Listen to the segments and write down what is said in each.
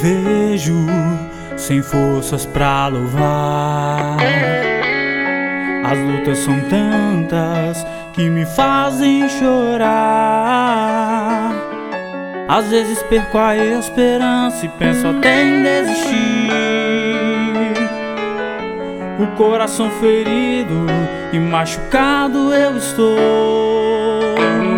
vejo sem forças pra louvar. As lutas são tantas que me fazem chorar. Às vezes perco a esperança e penso até em desistir. O coração ferido e machucado eu estou.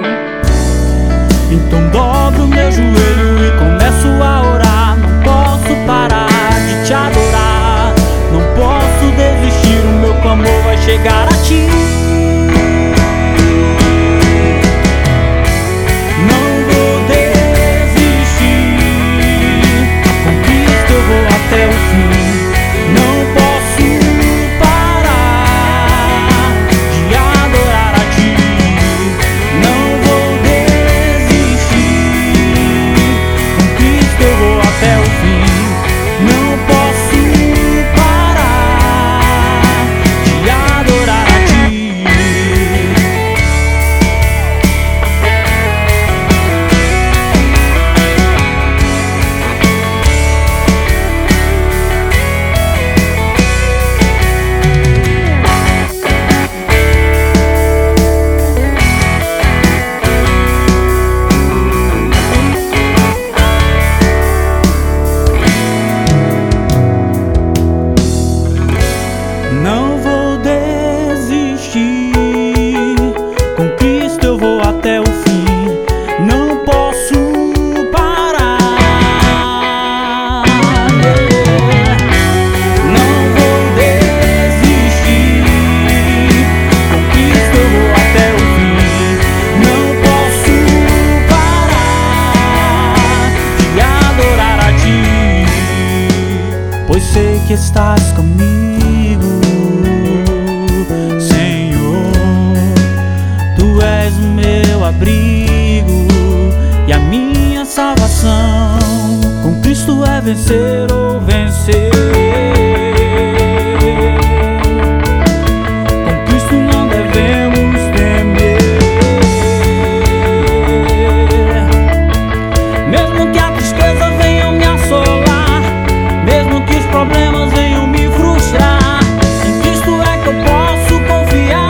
Então dobro meu joelho e começo a orar. Não posso parar de te adorar. Não posso desistir, o meu clamor vai chegar a ti. Não vou desistir, com Cristo eu vou até o fim. Não posso parar de adorar a ti. Não vou desistir, com Cristo eu vou até o fim. Não posso parar de adorar a ti. Não vou desistir, com Cristo eu vou até o fim. Não posso parar. Não vou desistir, com Cristo eu vou até o fim. Não posso parar de adorar a ti, pois sei que estás comigo, abrigo e a minha salvação. Com Cristo é vencer ou vencer. Com Cristo não devemos temer. Mesmo que a tristeza venha me assolar, mesmo que os problemas venham me frustrar, em Cristo é que eu posso confiar.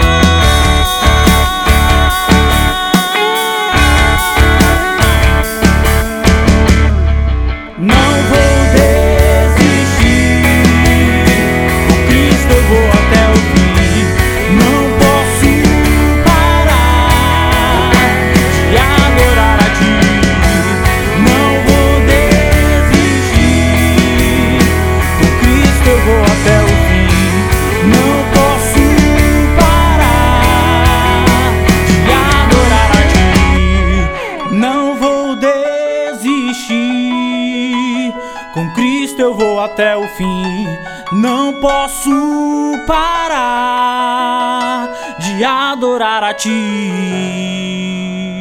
Com Cristo eu vou até o fim. Não posso parar de adorar a ti.